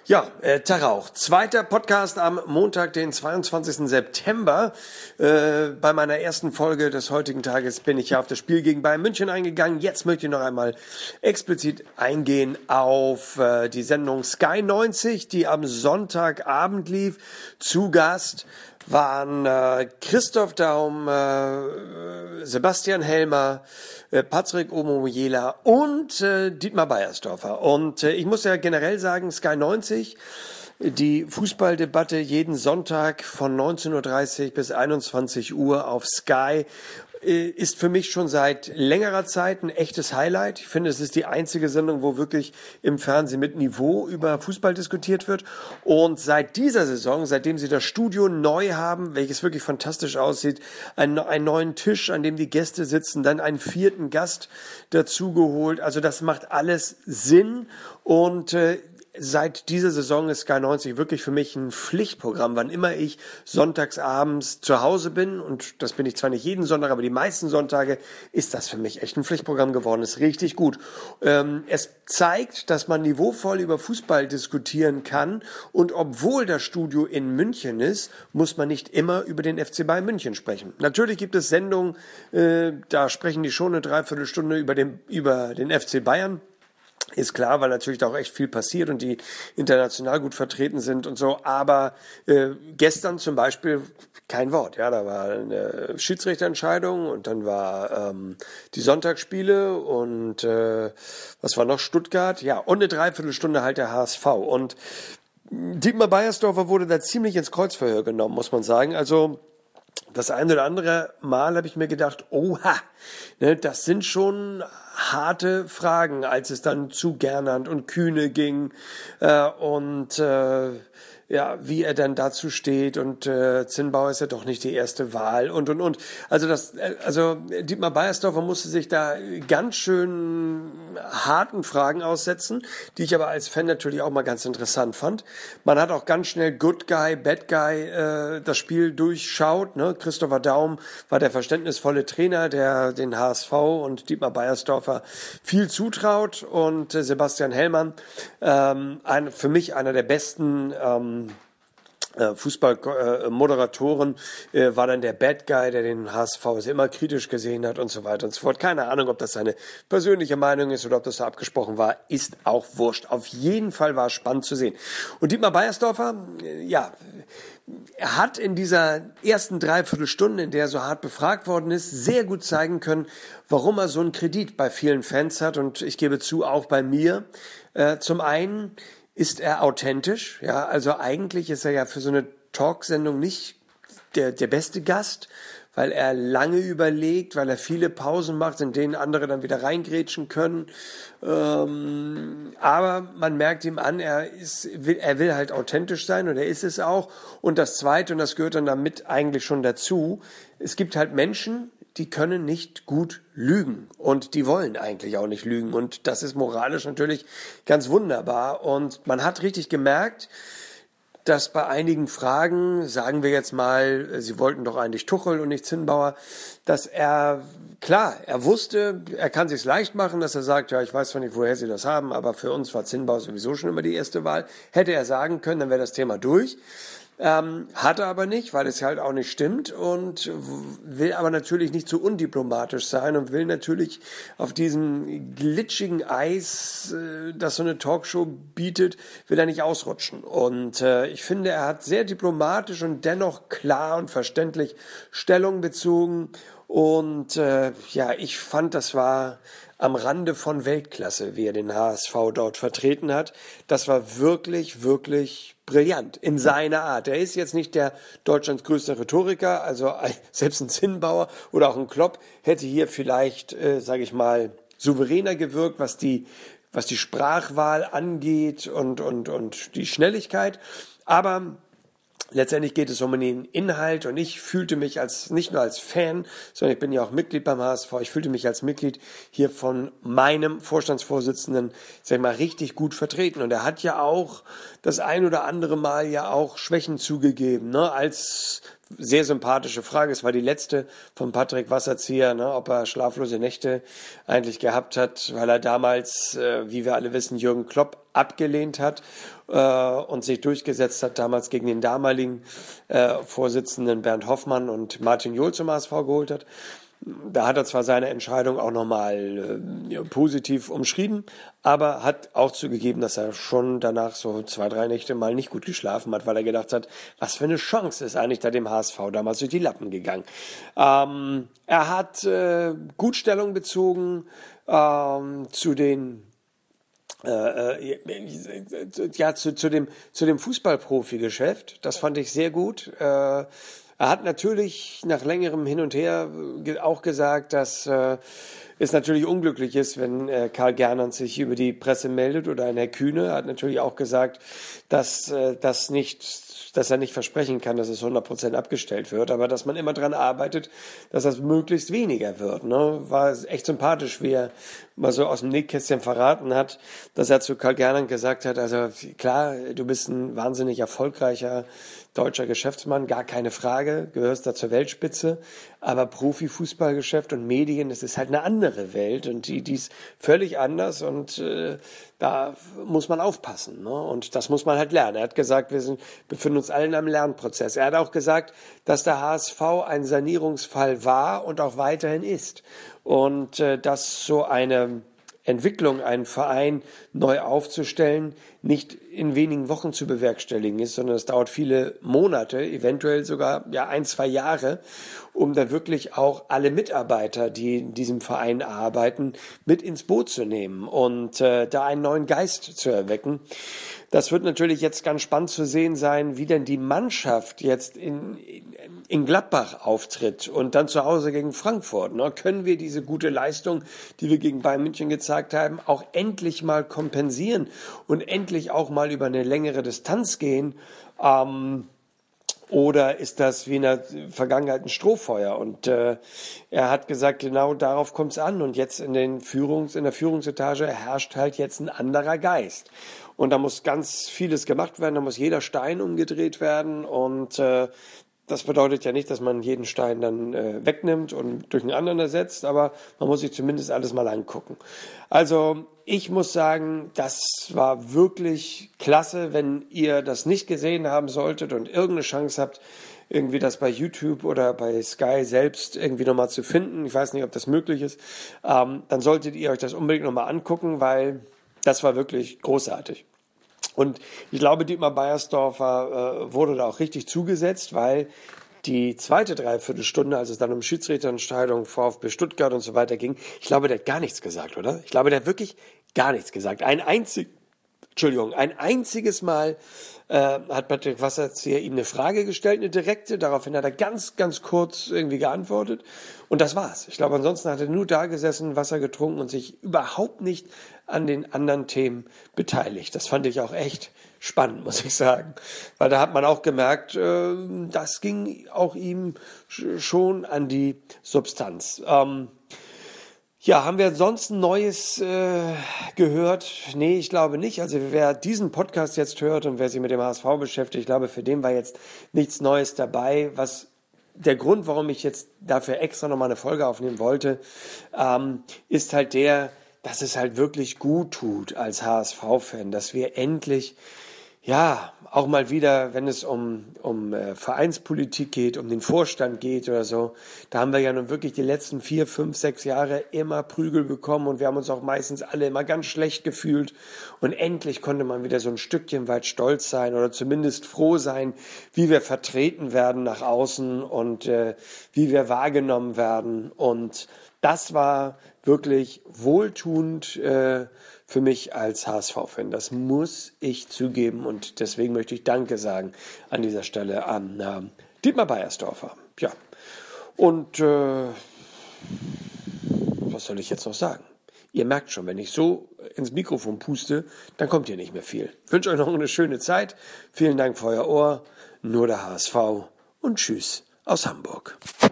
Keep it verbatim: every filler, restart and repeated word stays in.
Ja, äh, Tag auch. Zweiter Podcast am Montag, den zweiundzwanzigsten September. Äh, bei meiner ersten Folge des heutigen Tages bin ich ja auf das Spiel gegen Bayern München eingegangen. Jetzt möchte ich noch einmal explizit eingehen auf äh, die Sendung Sky neunzig, die am Sonntagabend lief. Zu Gast waren äh, Christoph Daum, äh, Sebastian Helmer, äh, Patrick Omoyela und äh, Dietmar Beiersdorfer. Und äh, ich muss ja generell sagen, Sky neunzig, die Fußballdebatte jeden Sonntag von neunzehn Uhr dreißig bis einundzwanzig Uhr auf Sky ist für mich schon seit längerer Zeit ein echtes Highlight. Ich finde, es ist die einzige Sendung, wo wirklich im Fernsehen mit Niveau über Fußball diskutiert wird. Und seit dieser Saison, seitdem sie das Studio neu haben, welches wirklich fantastisch aussieht, einen, einen neuen Tisch, an dem die Gäste sitzen, dann einen vierten Gast dazugeholt. Also das macht alles Sinn und äh, Seit dieser Saison ist Sky neunzig wirklich für mich ein Pflichtprogramm, wann immer ich sonntagsabends zu Hause bin, und das bin ich zwar nicht jeden Sonntag, aber die meisten Sonntage, ist das für mich echt ein Pflichtprogramm geworden, ist richtig gut. Ähm, es zeigt, dass man niveauvoll über Fußball diskutieren kann, und obwohl das Studio in München ist, muss man nicht immer über den F C Bayern München sprechen. Natürlich gibt es Sendungen, äh, da sprechen die schon eine Dreiviertelstunde über den, über den F C Bayern. Ist klar, weil natürlich da auch echt viel passiert und die international gut vertreten sind und so. Aber äh, gestern zum Beispiel kein Wort. Ja, da war eine Schiedsrichterentscheidung und dann war ähm, die Sonntagsspiele und äh, was war noch? Stuttgart. Ja, und eine Dreiviertelstunde halt der H S V. Und Dietmar Beiersdorfer wurde da ziemlich ins Kreuzverhör genommen, muss man sagen. Also das eine oder andere Mal habe ich mir gedacht, oha, ne, das sind schon harte Fragen, als es dann zu Gernand und Kühne ging äh, und äh, ja, wie er dann dazu steht, und äh, Zinnbauer ist ja doch nicht die erste Wahl und und und. Also das, also Dietmar Beiersdorfer musste sich da ganz schön harten Fragen aussetzen, die ich aber als Fan natürlich auch mal ganz interessant fand. Man hat auch ganz schnell Good Guy, Bad Guy äh, das Spiel durchschaut. Ne? Christopher Daum war der verständnisvolle Trainer, der den H S V und Dietmar Beiersdorfer viel zutraut, und äh, Sebastian Hellmann, ähm, ein, für mich einer der besten ähm, Fußballmoderatoren, äh, äh, war dann der Bad Guy, der den H S V immer kritisch gesehen hat und so weiter und so fort. Keine Ahnung, ob das seine persönliche Meinung ist oder ob das so abgesprochen war, ist auch wurscht. Auf jeden Fall war es spannend zu sehen. Und Dietmar Beiersdorfer, äh, ja, er hat in dieser ersten Dreiviertelstunde, in der er so hart befragt worden ist, sehr gut zeigen können, warum er so einen Kredit bei vielen Fans hat, und ich gebe zu, auch bei mir. Äh, zum einen ist er authentisch, ja, also eigentlich ist er ja für so eine Talksendung nicht der, der beste Gast, weil er lange überlegt, weil er viele Pausen macht, in denen andere dann wieder reingrätschen können. Ähm, aber man merkt ihm an, er ist, will, er will halt authentisch sein, und er ist es auch. Und das Zweite, und das gehört dann damit eigentlich schon dazu, es gibt halt Menschen, die können nicht gut lügen, und die wollen eigentlich auch nicht lügen, und das ist moralisch natürlich ganz wunderbar. Und man hat richtig gemerkt, dass bei einigen Fragen, sagen wir jetzt mal, sie wollten doch eigentlich Tuchel und nicht Zinnbauer, dass er, klar, er wusste, er kann sich's leicht machen, dass er sagt, ja, ich weiß zwar nicht, woher sie das haben, aber für uns war Zinnbauer sowieso schon immer die erste Wahl. Hätte er sagen können, dann wäre das Thema durch. Ähm, hat er aber nicht, weil es halt auch nicht stimmt, und will aber natürlich nicht so undiplomatisch sein und will natürlich auf diesem glitschigen Eis, äh, das so eine Talkshow bietet, will er nicht ausrutschen. Und äh, ich finde, er hat sehr diplomatisch und dennoch klar und verständlich Stellung bezogen. Und äh, ja, ich fand, das war am Rande von Weltklasse, wie er den H S V dort vertreten hat. Das war wirklich, wirklich brillant in seiner Art. Er ist jetzt nicht der Deutschlands größte Rhetoriker, also selbst ein Zinnbauer oder auch ein Klopp hätte hier vielleicht, äh, sage ich mal, souveräner gewirkt, was die, was die Sprachwahl angeht und, und, und die Schnelligkeit. Aber letztendlich geht es um den Inhalt, und ich fühlte mich als, nicht nur als Fan, sondern ich bin ja auch Mitglied beim H S V, ich fühlte mich als Mitglied hier von meinem Vorstandsvorsitzenden, sag ich mal, richtig gut vertreten. Und er hat ja auch das ein oder andere Mal ja auch Schwächen zugegeben, ne? Als sehr sympathische Frage. Es war die letzte von Patrick Wasserzieher, ne, ob er schlaflose Nächte eigentlich gehabt hat, weil er damals, äh, wie wir alle wissen, Jürgen Klopp abgelehnt hat äh, und sich durchgesetzt hat, damals gegen den damaligen äh, Vorsitzenden Bernd Hoffmann und Martin Jol zum H S V geholt hat. Da hat er zwar seine Entscheidung auch nochmal äh, positiv umschrieben, aber hat auch zugegeben, dass er schon danach so zwei, drei Nächte mal nicht gut geschlafen hat, weil er gedacht hat, was für eine Chance ist eigentlich da dem H S V damals durch die Lappen gegangen. Ähm, er hat äh, gut Stellung bezogen ähm, zu den Äh, ja, zu, zu dem, zu dem Fußballprofi-Geschäft. Das fand ich sehr gut. Äh, er hat natürlich nach längerem Hin und Her auch gesagt, dass äh, es natürlich unglücklich ist, wenn äh, Karl Gernand sich über die Presse meldet oder ein Herr Kühne. Er hat natürlich auch gesagt, dass äh, das nicht dass er nicht versprechen kann, dass es hundert Prozent abgestellt wird, aber dass man immer dran arbeitet, dass das möglichst weniger wird. Ne? War echt sympathisch, wie er mal so aus dem Nähkästchen verraten hat, dass er zu Karl Gernand gesagt hat, also klar, du bist ein wahnsinnig erfolgreicher deutscher Geschäftsmann, gar keine Frage, gehörst da zur Weltspitze, aber Profifußballgeschäft und Medien, das ist halt eine andere Welt und die, die ist völlig anders und äh, da muss man aufpassen, ne? Und das muss man halt lernen. Er hat gesagt, wir sind, befinden uns alle in einem Lernprozess. Er hat auch gesagt, dass der H S V ein Sanierungsfall war und auch weiterhin ist und äh, dass so eine Entwicklung, einen Verein neu aufzustellen, nicht in wenigen Wochen zu bewerkstelligen ist, sondern es dauert viele Monate, eventuell sogar ja ein, zwei Jahre, um da wirklich auch alle Mitarbeiter, die in diesem Verein arbeiten, mit ins Boot zu nehmen und äh, da einen neuen Geist zu erwecken. Das wird natürlich jetzt ganz spannend zu sehen sein, wie denn die Mannschaft jetzt in, in, in Gladbach auftritt und dann zu Hause gegen Frankfurt. Ne? Können wir diese gute Leistung, die wir gegen Bayern München gezeigt haben, auch endlich mal kompensieren und endlich auch mal über eine längere Distanz gehen? Ähm, Oder ist das wie in der Vergangenheit ein Strohfeuer? Und äh, er hat gesagt, genau darauf kommt es an. Und jetzt in, den Führungs-, in der Führungsetage herrscht halt jetzt ein anderer Geist. Und da muss ganz vieles gemacht werden, da muss jeder Stein umgedreht werden. Und äh, das bedeutet ja nicht, dass man jeden Stein dann äh, wegnimmt und durch einen anderen ersetzt, aber man muss sich zumindest alles mal angucken. Also ich muss sagen, das war wirklich klasse. Wenn ihr das nicht gesehen haben solltet und irgendeine Chance habt, irgendwie das bei YouTube oder bei Sky selbst irgendwie nochmal zu finden, ich weiß nicht, ob das möglich ist, ähm, dann solltet ihr euch das unbedingt nochmal angucken, weil das war wirklich großartig. Und ich glaube, Dietmar Beiersdorfer äh, wurde da auch richtig zugesetzt, weil die zweite Dreiviertelstunde, als es dann um Schiedsrichterentscheidung, VfB Stuttgart und so weiter ging, ich glaube, der hat gar nichts gesagt, oder? Ich glaube, der hat wirklich gar nichts gesagt. Ein einzig, Entschuldigung, ein einziges Mal äh, hat Patrick Wasserzieher ihm eine Frage gestellt, eine direkte. Daraufhin hat er ganz, ganz kurz irgendwie geantwortet. Und das war's. Ich glaube, ansonsten hat er nur da gesessen, Wasser getrunken und sich überhaupt nicht an den anderen Themen beteiligt. Das fand ich auch echt spannend, muss ich sagen. Weil da hat man auch gemerkt, äh, das ging auch ihm schon an die Substanz. Ähm, Ja, haben wir sonst ein Neues äh, gehört? Nee, ich glaube nicht. Also wer diesen Podcast jetzt hört und wer sich mit dem H S V beschäftigt, ich glaube, für den war jetzt nichts Neues dabei. Was der Grund, warum ich jetzt dafür extra nochmal eine Folge aufnehmen wollte, ähm, ist halt der, dass es halt wirklich gut tut als H S V-Fan, dass wir endlich ja, auch mal wieder, wenn es um, um äh, Vereinspolitik geht, um den Vorstand geht oder so, da haben wir ja nun wirklich die letzten vier, fünf, sechs Jahre immer Prügel bekommen und wir haben uns auch meistens alle immer ganz schlecht gefühlt und endlich konnte man wieder so ein Stückchen weit stolz sein oder zumindest froh sein, wie wir vertreten werden nach außen und äh, wie wir wahrgenommen werden und das war wirklich wohltuend äh, für mich als H S V-Fan. Das muss ich zugeben und deswegen möchte ich Danke sagen an dieser Stelle an äh, Dietmar Beiersdorfer. Ja, und äh, was soll ich jetzt noch sagen? Ihr merkt schon, wenn ich so ins Mikrofon puste, dann kommt hier nicht mehr viel. Ich wünsche euch noch eine schöne Zeit. Vielen Dank für euer Ohr. Nur der H S V und tschüss aus Hamburg.